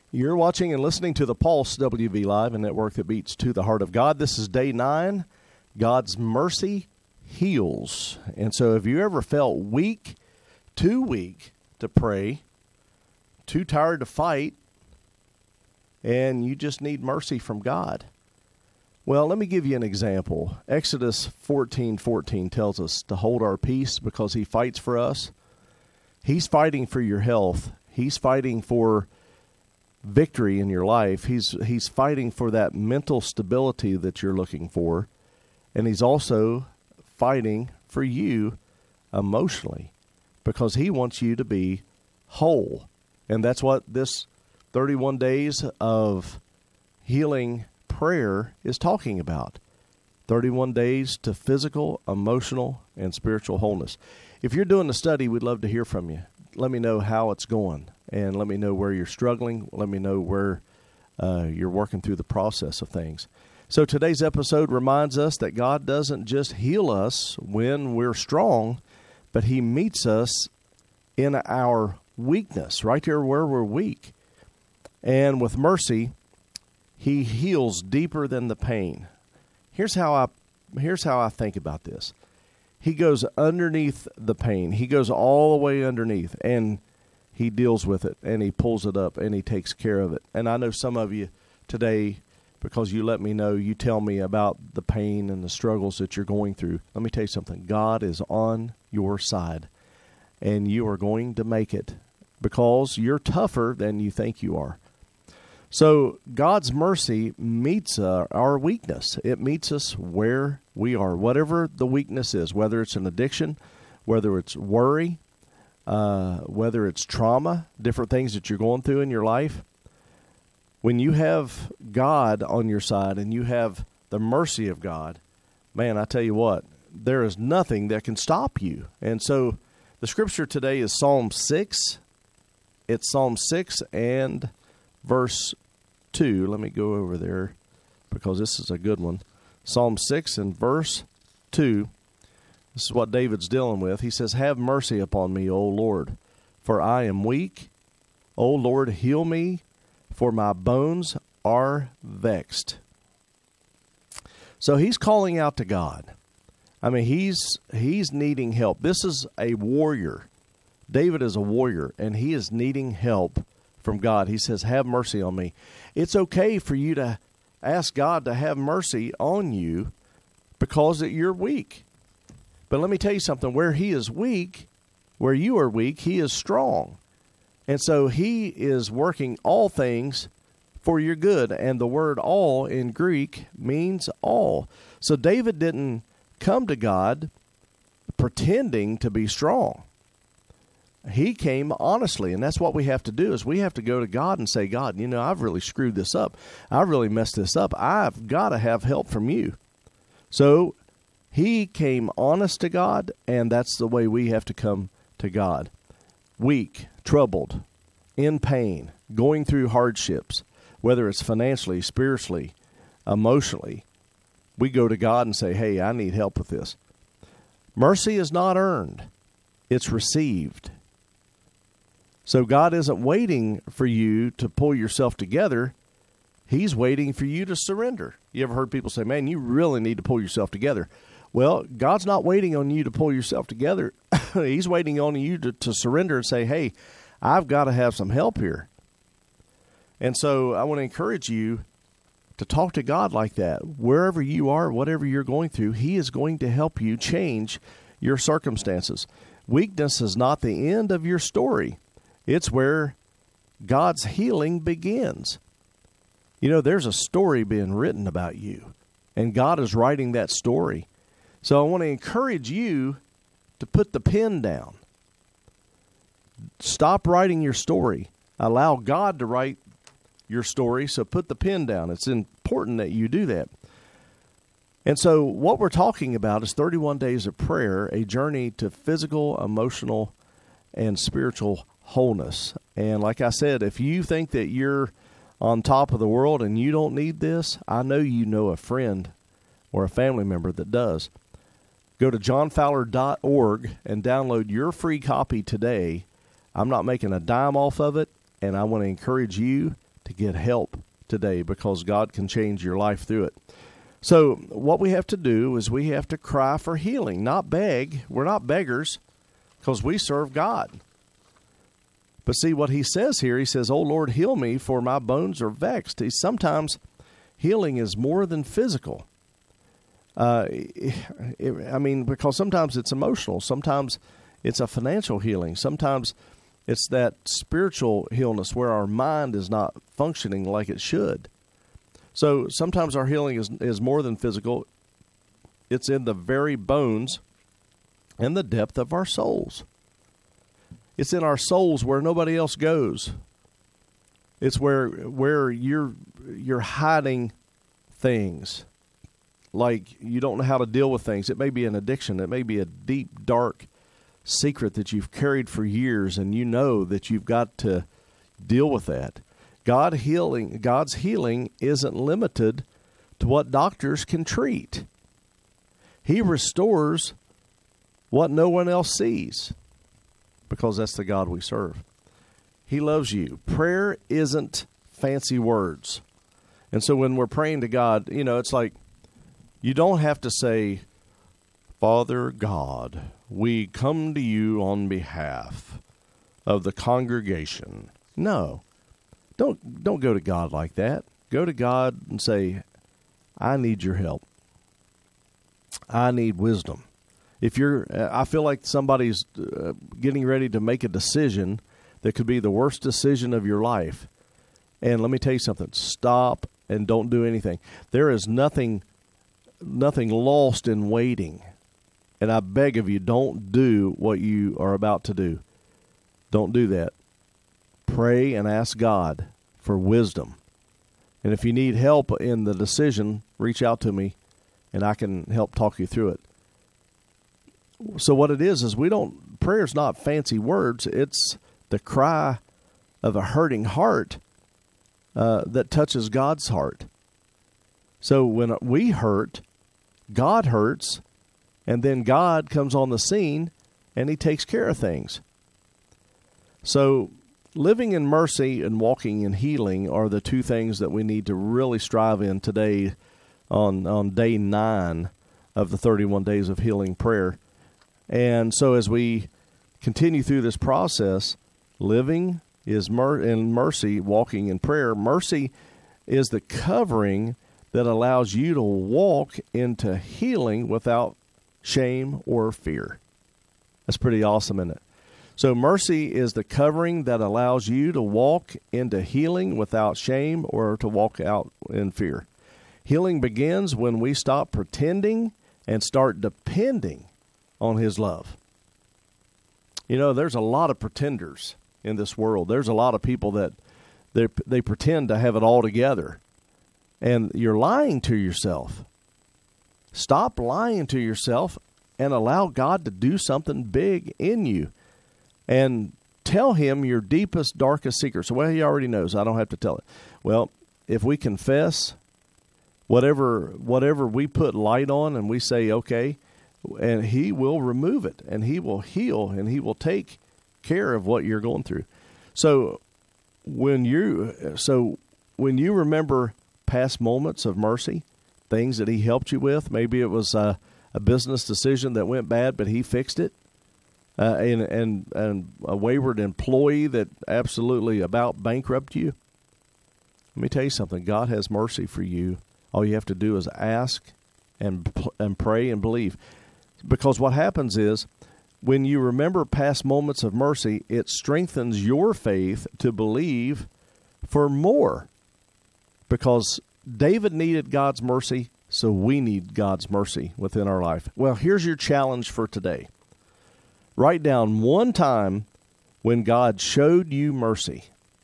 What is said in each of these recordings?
You're watching and listening to the Pulse WV Live, a network that beats to the heart of God. This is day 9. God's mercy heals. And so if you ever felt weak, too weak to pray, too tired to fight, and you just need mercy from God, well, let me give you an example. Exodus 14:14 tells us to hold our peace because he fights for us. He's fighting for your health. He's fighting for victory in your life. He's fighting for that mental stability that you're looking for. And he's also fighting for you emotionally because he wants you to be whole. And that's what this 31 days of healing prayer is talking about. 31 days to physical, emotional, and spiritual wholeness. If you're doing the study, we'd love to hear from you. Let me know how it's going, and let me know where you're struggling. Let me know where you're working through the process of things. So today's episode reminds us that God doesn't just heal us when we're strong, but he meets us in our weakness, right there where we're weak. And with mercy, he heals deeper than the pain. Here's how I think about this. He goes underneath the pain. He goes all the way underneath, and he deals with it, and he pulls it up, and he takes care of it. And I know some of you today, because you let me know, you tell me about the pain and the struggles that you're going through. Let me tell you something. God is on your side, and you are going to make it because you're tougher than you think you are. So God's mercy meets our weakness. It meets us where we are, whatever the weakness is, whether it's an addiction, whether it's worry, whether it's trauma, different things that you're going through in your life. When you have God on your side and you have the mercy of God, man, I tell you what, there is nothing that can stop you. And so the scripture today is Psalm 6. It's Psalm 6 and verse 2. Let me go over there because this is a good one. Psalm 6 and verse 2. This is what David's dealing with. He says, "Have mercy upon me, O Lord, for I am weak. O Lord, heal me, for my bones are vexed." So he's calling out to God. I mean, he's needing help. This is a warrior. David is a warrior, and he is needing help from God. He says, "Have mercy on me." It's okay for you to ask God to have mercy on you because you're weak. But let me tell you something. Where he is weak, where you are weak, he is strong. And so he is working all things for your good. And the word all in Greek means all. So David didn't come to God pretending to be strong. He came honestly, and that's what we have to do is we have to go to God and say, "God, I've really screwed this up. I really messed this up. I've got to have help from you." So he came honest to God, and that's the way we have to come to God. Weak, troubled, in pain, going through hardships, whether it's financially, spiritually, emotionally, we go to God and say, "Hey, I need help with this." Mercy is not earned. It's received. So God isn't waiting for you to pull yourself together. He's waiting for you to surrender. You ever heard people say, "Man, you really need to pull yourself together"? Well, God's not waiting on you to pull yourself together. He's waiting on you to surrender and say, "Hey, I've got to have some help here." And so I want to encourage you to talk to God like that. Wherever you are, whatever you're going through, he is going to help you change your circumstances. Weakness is not the end of your story. It's where God's healing begins. There's a story being written about you, and God is writing that story. So I want to encourage you to put the pen down. Stop writing your story. Allow God to write your story, so put the pen down. It's important that you do that. And so what we're talking about is 31 days of prayer, a journey to physical, emotional, and spiritual wholeness. And like I said, if you think that you're on top of the world and you don't need this, I know you know a friend or a family member that does. Go to johnfowler.org and download your free copy today. I'm not making a dime off of it, and I want to encourage you to get help today, because God can change your life through it. So what we have to do is we have to cry for healing, not beg. We're not beggars, because we serve God. But see what he says here, he says, "Oh Lord, heal me, for my bones are vexed." Sometimes healing is more than physical. Because sometimes it's emotional. Sometimes it's a financial healing. Sometimes it's that spiritual illness where our mind is not functioning like it should. So sometimes our healing is more than physical. It's in the very bones and the depth of our souls. It's in our souls where nobody else goes. It's where you're hiding things. Like you don't know how to deal with things. It may be an addiction. It may be a deep, dark secret that you've carried for years, and you know that you've got to deal with that. God's healing isn't limited to what doctors can treat. He restores what no one else sees, because that's the God we serve. He loves you. Prayer isn't fancy words. And so when we're praying to God, it's like you don't have to say, "Father God, we come to you on behalf of the congregation." No. Don't go to God like that. Go to God and say, "I need your help. I need wisdom." I feel like somebody's getting ready to make a decision that could be the worst decision of your life. And let me tell you something. Stop and don't do anything. There is nothing lost in waiting. And I beg of you, don't do what you are about to do. Don't do that. Pray and ask God for wisdom. And if you need help in the decision, reach out to me and I can help talk you through it. So what it is prayer's not fancy words. It's the cry of a hurting heart that touches God's heart. So when we hurt, God hurts, and then God comes on the scene and he takes care of things. So living in mercy and walking in healing are the two things that we need to really strive in today on day 9 of the 31 days of healing prayer. And so as we continue through this process, living is in mercy, walking in prayer. Mercy is the covering that allows you to walk into healing without shame or fear. That's pretty awesome, isn't it? So mercy is the covering that allows you to walk into healing without shame or to walk out in fear. Healing begins when we stop pretending and start depending on his love. There's a lot of pretenders in this world. There's a lot of people that they pretend to have it all together. And you're lying to yourself. Stop lying to yourself and allow God to do something big in you. And tell him your deepest, darkest secrets. Well, he already knows. I don't have to tell it. Well, if we confess whatever we put light on and we say, okay, and he will remove it, and he will heal, and he will take care of what you're going through. So when you remember past moments of mercy, things that he helped you with, maybe it was a business decision that went bad, but he fixed it, and a wayward employee that absolutely about bankrupted you. Let me tell you something. God has mercy for you. All you have to do is ask and pray and believe. Because what happens is, when you remember past moments of mercy, it strengthens your faith to believe for more. Because David needed God's mercy, so we need God's mercy within our life. Well, here's your challenge for today. Write down one time when God showed you mercy.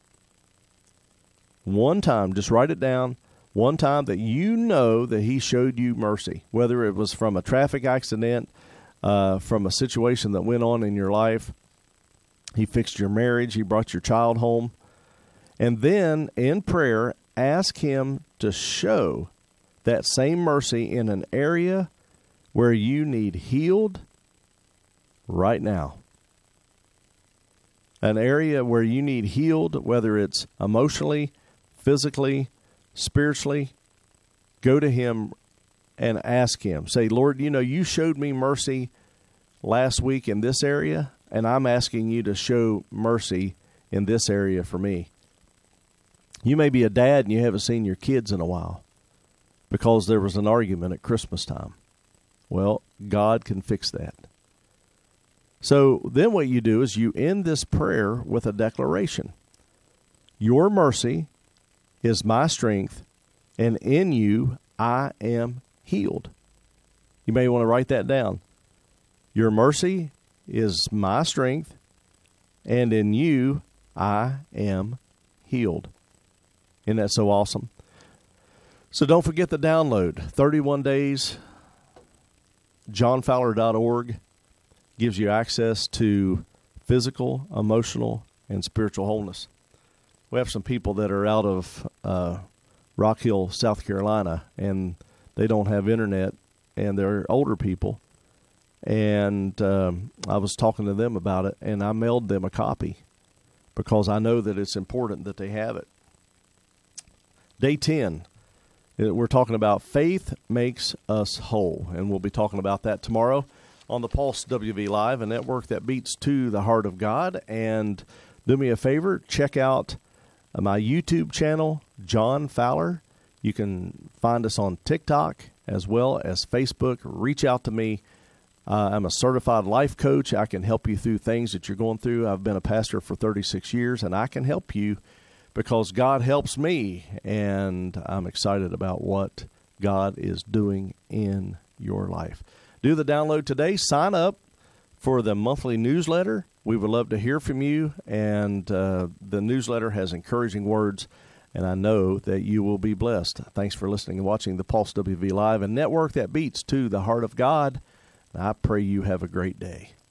One time, just write it down. One time that you know that he showed you mercy, whether it was from a traffic accident, from a situation that went on in your life. He fixed your marriage. He brought your child home. And then in prayer, ask him to show that same mercy in an area where you need healed right now. An area where you need healed, whether it's emotionally, physically, spiritually, go to Him and ask Him. Say, Lord, you showed me mercy last week in this area, and I'm asking you to show mercy in this area for me. You may be a dad and you haven't seen your kids in a while because there was an argument at Christmas time. Well, God can fix that. So then what you do is you end this prayer with a declaration. Your mercy is my strength, and in you I am healed. You may want to write that down. Your mercy is my strength, and in you I am healed. Isn't that so awesome? So don't forget the download. 31 days, johnfowler.org gives you access to physical, emotional, and spiritual wholeness. We have some people that are out of Rock Hill, South Carolina, and they don't have internet, and they're older people. And I was talking to them about it, and I mailed them a copy because I know that it's important that they have it. Day 10, we're talking about faith makes us whole, and we'll be talking about that tomorrow on the Pulse WV Live, a network that beats to the heart of God. And do me a favor, check out my YouTube channel, John Fowler. You can find us on TikTok as well as Facebook. Reach out to me. I'm a certified life coach. I can help you through things that you're going through. I've been a pastor for 36 years, and I can help you because God helps me, and I'm excited about what God is doing in your life. Do the download today. Sign up for the monthly newsletter. We would love to hear from you, and the newsletter has encouraging words, and I know that you will be blessed. Thanks for listening and watching the Pulse WV Live, a network that beats to the heart of God. I pray you have a great day.